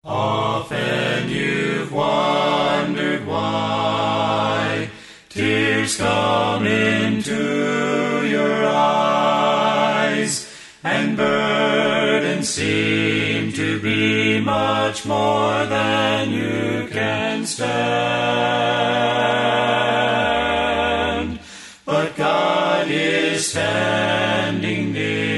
Often you've wondered why tears come into your eyes, and burdens seem to be much more than you can stand. But God is standing near,